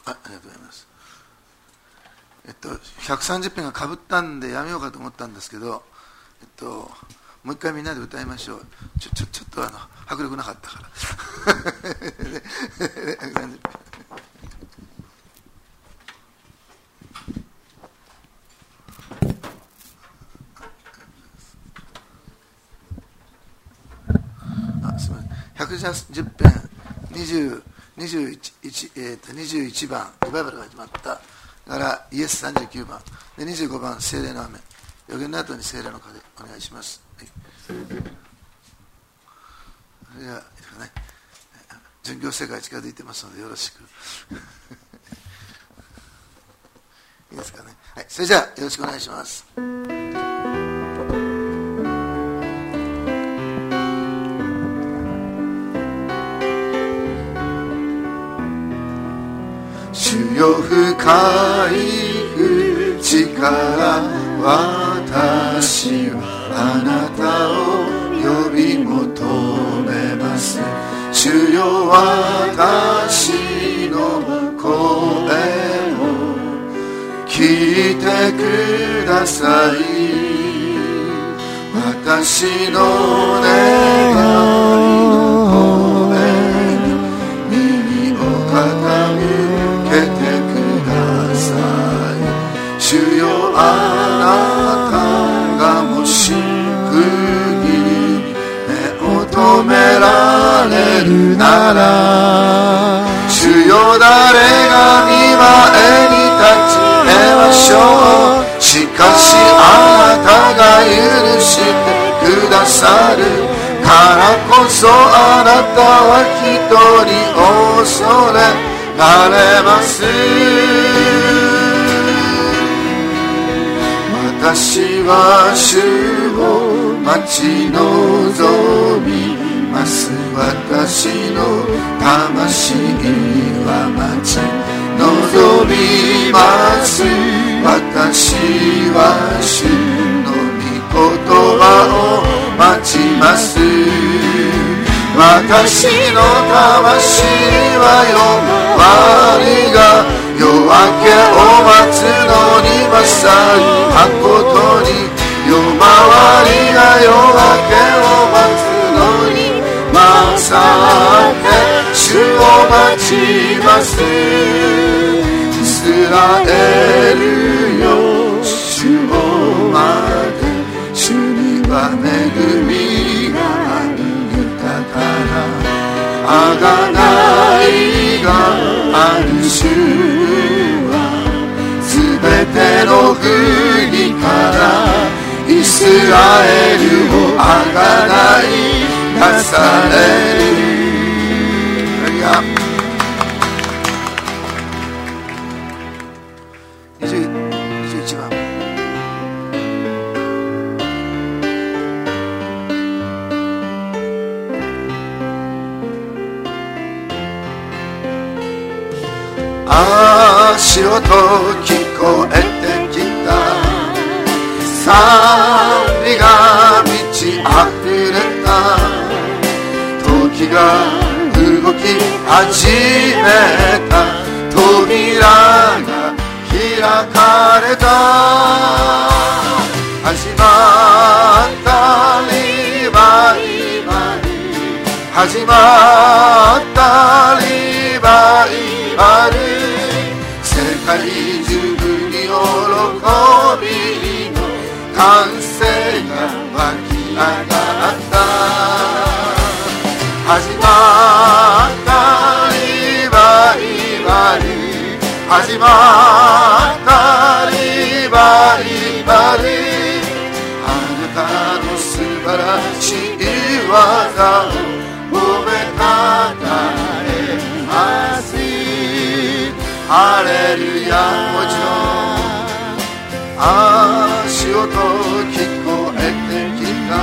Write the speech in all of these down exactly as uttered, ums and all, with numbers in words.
あ、ありがとうございます。えっと、ひゃくさんじゅっぺんがかぶったんでやめようかと思ったんですけど、えっと、もう一回みんなで歌いましょう。ちょ、ちょ、ちょっとあの、迫力なかったから。あ、すみません。ひゃくじゅっぺん、にじゅう、にじゅういち、えー、とにじゅういちばん、リバイバルが始まったからイエスさんじゅうきゅうばんで、にじゅうごばん、聖霊の雨、予言の後に聖霊の風、お願いします。はい、それではいいですかね。巡業世界近づいてますのでよろしくいいですかね。はい、それじゃあよろしくお願いします。主よ深い淵から私はあなたを呼び求めます。主よ私の声を聞いてください。私の願いの声に耳を傾けてください。主よあなたがもし止められるなら、主よ誰が見前に立ち得ましょう。しかしあなたが許してくださるからこそ、あなたは一人恐れられます。私は主を待ち望みます。私の魂は待ち望みます。私は主の御言葉を待ちます。私の魂は弱りが夜明けを待つのに勝りたことに、夜回りが夜明けを待つのに勝って主を待ちます。イスラエルよ主を待て、主には恵みがある豊かなあがないがある。主はすべての国からイスラエルをあがないなされる。にじゅういちばん、足音聞こえてきた、賛美が満ち溢れた、時が動き始めた、扉が開かれた、始まったリバイバル、始まったリバイバル、世界中に喜びの歓声が湧き上がった、始まったリバイバル、始まったリバイバル、あなたの素晴らしい技を褒めたたえます。ハレルヤ、もちろん足音聞こえてきた、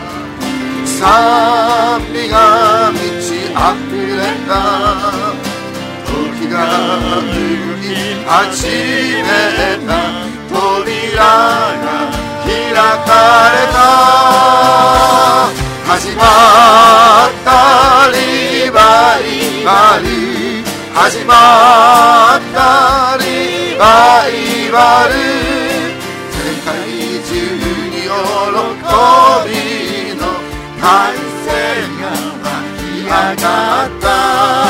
賛美が満ち溢れた、時が動き始めた、扉が開かれた、始まったリバイバル、 始まったリバイバル、世界中に喜びの歓声が湧き上がった。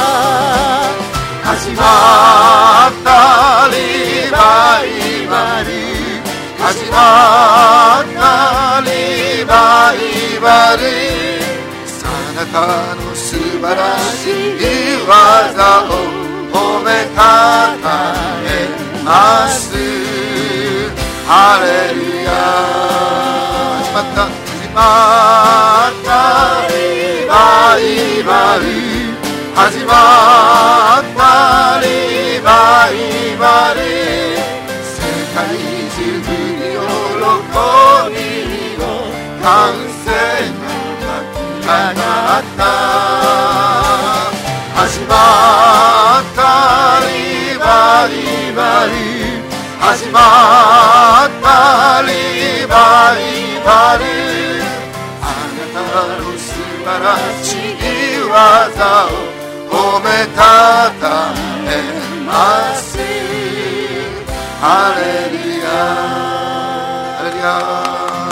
始まったリバイバル、始まったリバイバル、あなたの素晴らしい技を褒めたたえます。ハレルヤ。始まった始まったリバイバル、始まったリバイバル、世界中に喜びの歓声が上がった。始まったリバイバル、始まったリバイバル、あなたの素晴らしい技を褒めたたえます。ハレルヤハレルヤ。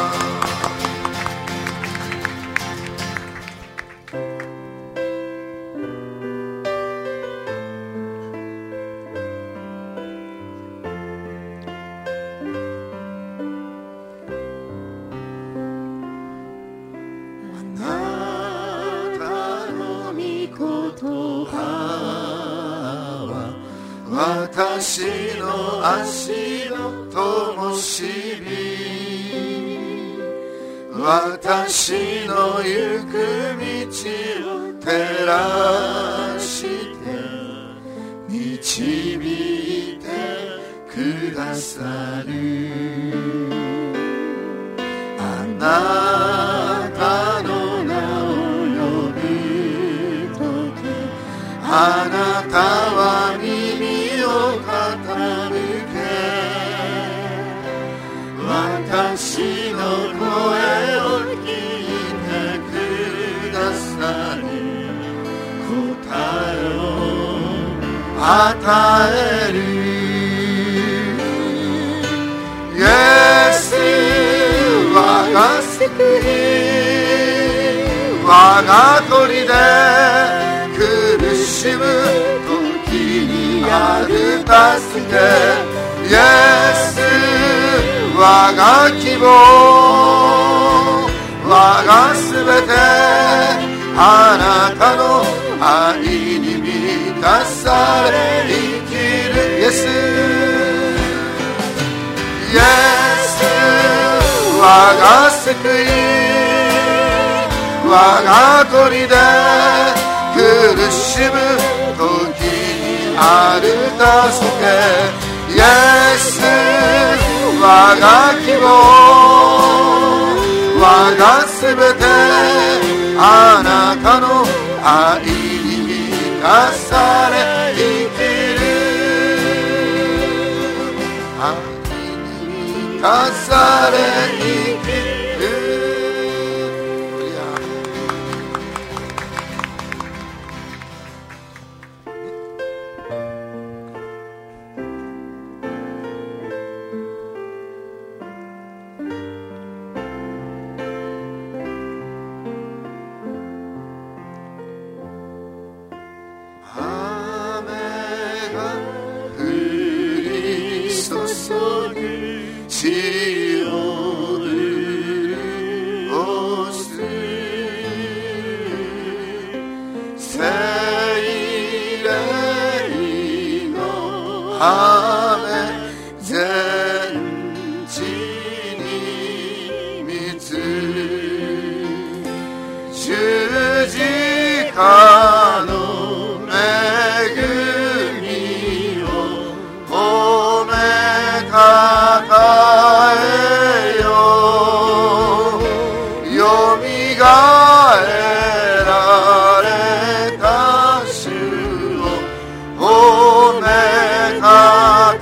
私の足の灯火、私の行く道を照らして導いてくださる。あなたの名を呼ぶとき、あなたは耳を傾け、私の声を聞いてくださる。答えを与える。イエス我が救い、我が砦、苦しむ時にある助け。イエス我が希望、我がすべて、あなたの愛に満たされ生きる。イエスイエス我が救い、我が砦、苦しむ時にある助け。イエス我が希望、我がすべて、あなたの愛に満たされ生きる。愛に満たされ生きる。褒めた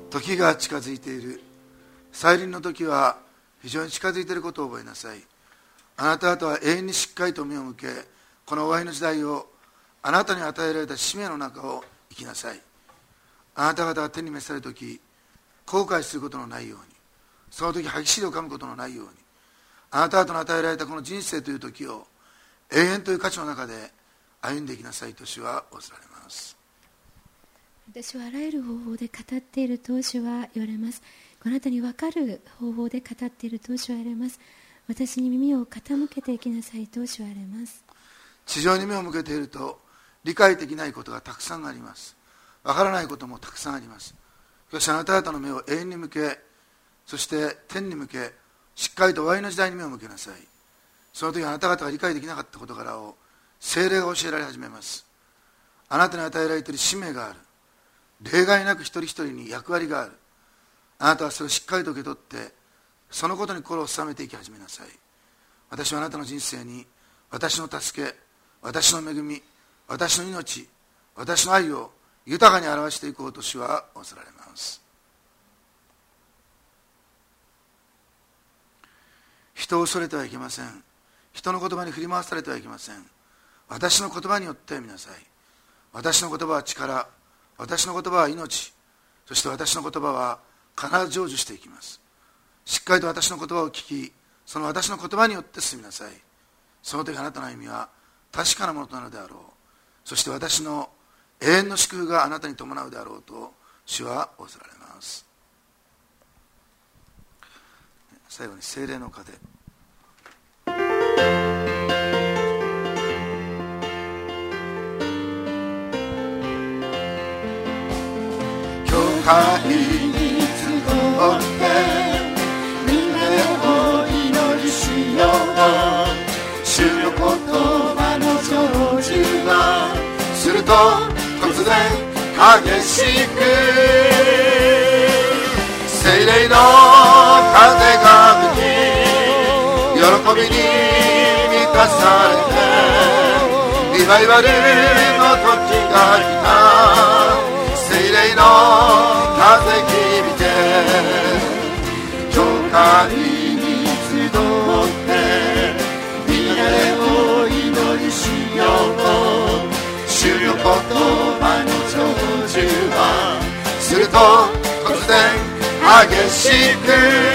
時が近づいている。再臨の時は非常に近づいていることを覚えなさい。あなた方は永遠にしっかりと目を向け、この終わりの時代を、あなたに与えられた使命の中を生きなさい。あなた方が手に召される時、後悔することのないように、その時歯ぎしりを噛むことのないように、あなた方の与えられたこの人生という時を永遠という価値の中で歩んでいきなさいと主は仰せられます。 私はあらゆる方法で語っていると主は言われます。あなたに分かる方法で語っていると主は言われます。私に耳を傾けていきなさいと主は言われます。 地上に目を向けていると理解できないことがたくさんあります。分からないこともたくさんあります。しかしあなた方の目を永遠に向け、そして天に向け、しっかりと終わりの時代に目を向けなさい。その時あなた方が理解できなかった事柄を聖霊が教えられ始めます。あなたに与えられている使命がある。例外なく一人一人に役割がある。あなたはそれをしっかりと受け取ってそのことに心を収めていき始めなさい。私はあなたの人生に私の助け、私の恵み、私の命、私の愛を豊かに表していこうと主は仰せられます。人を恐れてはいけません。人の言葉に振り回されてはいけません。私の言葉によって見なさい。私の言葉は力、私の言葉は命、そして私の言葉は必ず成就していきます。しっかりと私の言葉を聞き、その私の言葉によって進みなさい。その時あなたの歩みは確かなものとなるであろう。そして私の永遠の祝福があなたに伴うであろうと主は仰せられます。最後に聖霊の風。教会に集って胸を祈りしよう。主の言葉の成就はすると突然激しく聖霊の風が吹き、喜びに満たされてリバイバルの時が来た。聖霊の風響いて教会に集って皆を祈りしよう。主の言葉の成就はすると突然激しく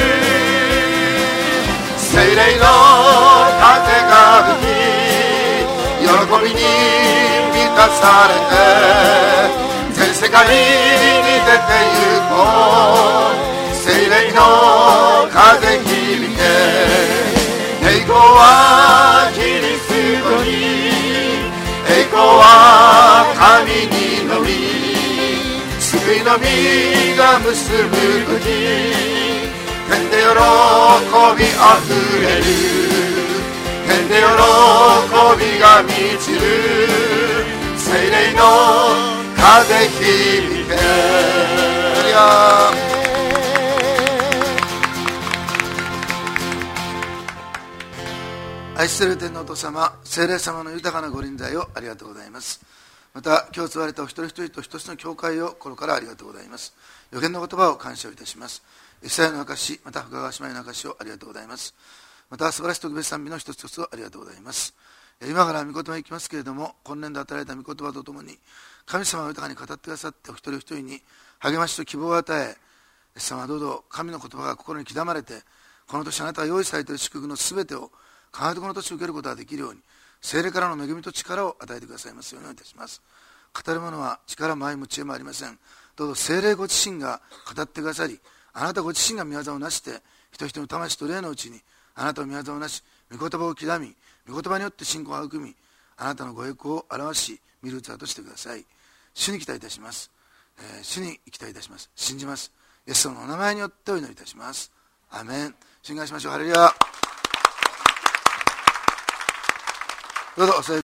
聖霊の風が吹き、喜びに満たされて全世界に出て行こう。聖霊の風響いて栄光はキリストに、栄光は神にのみ、救いの実が結ぶとき天で喜びあふれる。天で喜びが満ちる。聖霊の風響いて。愛する天のお父様、聖霊様の豊かなご臨在をありがとうございます。また今日つわれたお一人一人と一つの教会を心からありがとうございます。予言の言葉を感謝いたします。イスラエルの証、また深川姉妹の証をありがとうございます。また素晴らしい特別賛美の一つ一つをありがとうございます。今から御言葉に行きますけれども、今年度与えられた御言葉とともに神様が豊かに語ってくださって、お一人一人に励ましと希望を与え、イエス様はどうぞ神の言葉が心に刻まれて、この年あなたが用意されている祝福のすべてを必ずこの年受けることができるように、聖霊からの恵みと力を与えてくださいますようにお願いいたします。語る者は力も愛も知恵もありません。どうぞ聖霊ご自身が語ってくださり、あなたご自身が御業をなして、人々の魂と霊のうちにあなたの御業をなし、御言葉を刻み、御言葉によって信仰を育み、あなたのご栄光を表し見る器としてください。主に期待いたします、えー、主に期待いたします。信じます。イエス様のお名前によってお祈りいたします。アーメン。信願しましょう。ハレルヤ。どうぞお座り